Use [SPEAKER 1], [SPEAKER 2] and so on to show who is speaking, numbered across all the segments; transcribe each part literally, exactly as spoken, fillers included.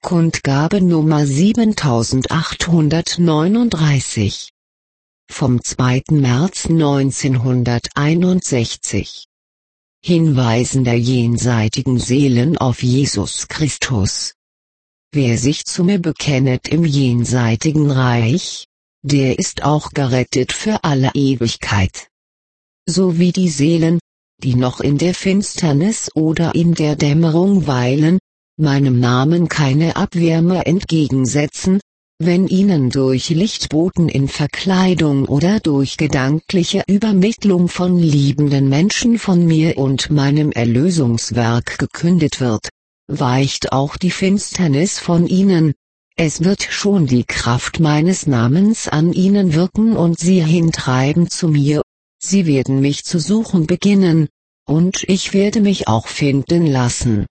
[SPEAKER 1] Kundgabe Nummer siebentausendachthundertneununddreißig. Vom zweiten März neunzehnhunderteinundsechzig. Hinweisen der jenseitigen Seelen auf Jesus Christus. Wer sich zu mir bekennet im jenseitigen Reich, der ist auch gerettet für alle Ewigkeit. So wie die Seelen, die noch in der Finsternis oder in der Dämmerung weilen, meinem Namen keine Abwärme entgegensetzen, wenn ihnen durch Lichtboten in Verkleidung oder durch gedankliche Übermittlung von liebenden Menschen von mir und meinem Erlösungswerk gekündet wird, weicht auch die Finsternis von ihnen. Es wird schon die Kraft meines Namens an ihnen wirken und sie hintreiben zu mir. Sie werden mich zu suchen beginnen, und ich werde mich auch finden lassen.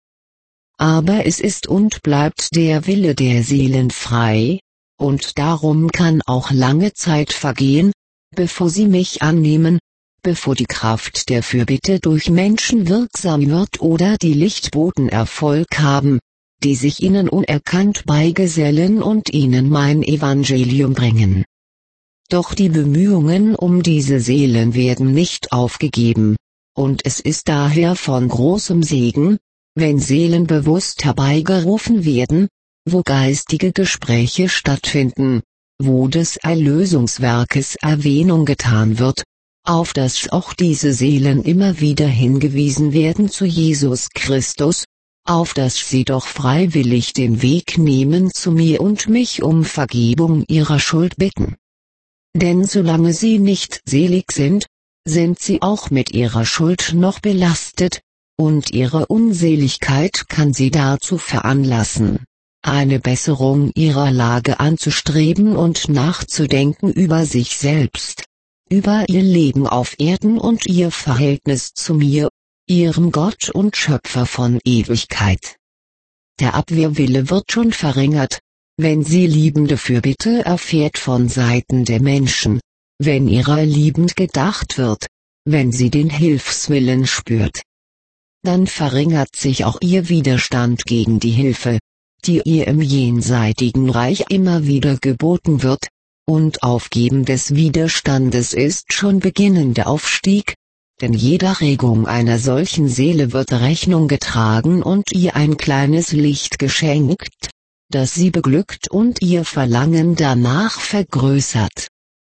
[SPEAKER 1] Aber es ist und bleibt der Wille der Seelen frei, und darum kann auch lange Zeit vergehen, bevor sie mich annehmen, bevor die Kraft der Fürbitte durch Menschen wirksam wird oder die Lichtboten Erfolg haben, die sich ihnen unerkannt beigesellen und ihnen mein Evangelium bringen. Doch die Bemühungen um diese Seelen werden nicht aufgegeben, und es ist daher von großem Segen, wenn Seelen bewusst herbeigerufen werden, wo geistige Gespräche stattfinden, wo des Erlösungswerkes Erwähnung getan wird, auf dass auch diese Seelen immer wieder hingewiesen werden zu Jesus Christus, auf dass sie doch freiwillig den Weg nehmen zu mir und mich um Vergebung ihrer Schuld bitten. Denn solange sie nicht selig sind, sind sie auch mit ihrer Schuld noch belastet, und ihre Unseligkeit kann sie dazu veranlassen, eine Besserung ihrer Lage anzustreben und nachzudenken über sich selbst, über ihr Leben auf Erden und ihr Verhältnis zu mir, ihrem Gott und Schöpfer von Ewigkeit. Der Abwehrwille wird schon verringert, wenn sie liebende Fürbitte erfährt von Seiten der Menschen, wenn ihrer liebend gedacht wird, wenn sie den Hilfswillen spürt. Dann verringert sich auch ihr Widerstand gegen die Hilfe, die ihr im jenseitigen Reich immer wieder geboten wird, und Aufgeben des Widerstandes ist schon beginnender Aufstieg, denn jeder Regung einer solchen Seele wird Rechnung getragen und ihr ein kleines Licht geschenkt, das sie beglückt und ihr Verlangen danach vergrößert.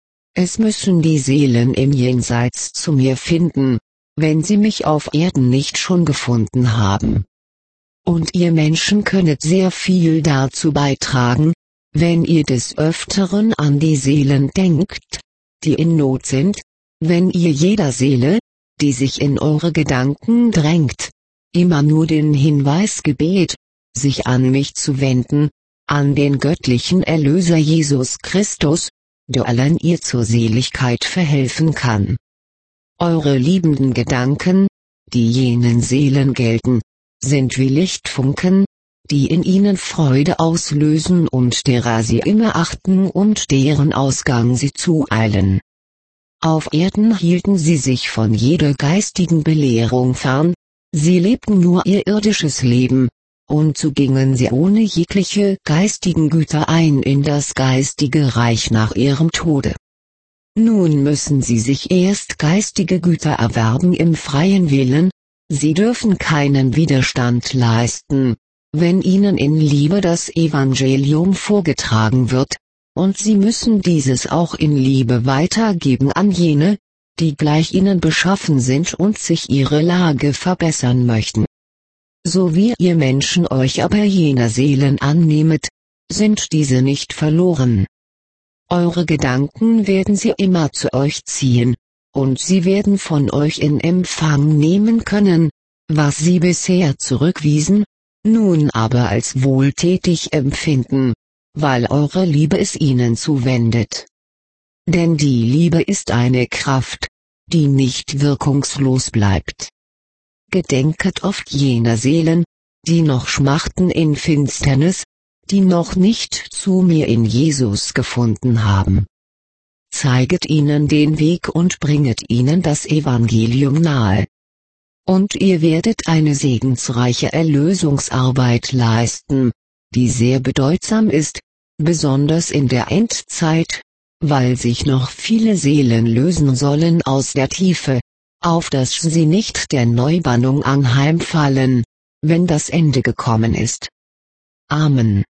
[SPEAKER 1] Es müssen die Seelen im Jenseits zu mir finden, wenn sie mich auf Erden nicht schon gefunden haben. Und ihr Menschen könnet sehr viel dazu beitragen, wenn ihr des Öfteren an die Seelen denkt, die in Not sind, wenn ihr jeder Seele, die sich in eure Gedanken drängt, immer nur den Hinweis gebet, sich an mich zu wenden, an den göttlichen Erlöser Jesus Christus, der allen ihr zur Seligkeit verhelfen kann. Eure liebenden Gedanken, die jenen Seelen gelten, sind wie Lichtfunken, die in ihnen Freude auslösen und derer sie immer achten und deren Ausgang sie zueilen. Auf Erden hielten sie sich von jeder geistigen Belehrung fern, sie lebten nur ihr irdisches Leben, und so gingen sie ohne jegliche geistigen Güter ein in das geistige Reich nach ihrem Tode. Nun müssen sie sich erst geistige Güter erwerben im freien Willen, sie dürfen keinen Widerstand leisten, wenn ihnen in Liebe das Evangelium vorgetragen wird, und sie müssen dieses auch in Liebe weitergeben an jene, die gleich ihnen beschaffen sind und sich ihre Lage verbessern möchten. So wie ihr Menschen euch aber jener Seelen annehmet, sind diese nicht verloren. Eure Gedanken werden sie immer zu euch ziehen, und sie werden von euch in Empfang nehmen können, was sie bisher zurückwiesen, nun aber als wohltätig empfinden, weil eure Liebe es ihnen zuwendet. Denn die Liebe ist eine Kraft, die nicht wirkungslos bleibt. Gedenket oft jener Seelen, die noch schmachten in Finsternis, die noch nicht zu mir in Jesus gefunden haben. Zeiget ihnen den Weg und bringet ihnen das Evangelium nahe. Und ihr werdet eine segensreiche Erlösungsarbeit leisten, die sehr bedeutsam ist, besonders in der Endzeit, weil sich noch viele Seelen lösen sollen aus der Tiefe, auf dass sie nicht der Neubannung anheimfallen, wenn das Ende gekommen ist. Amen.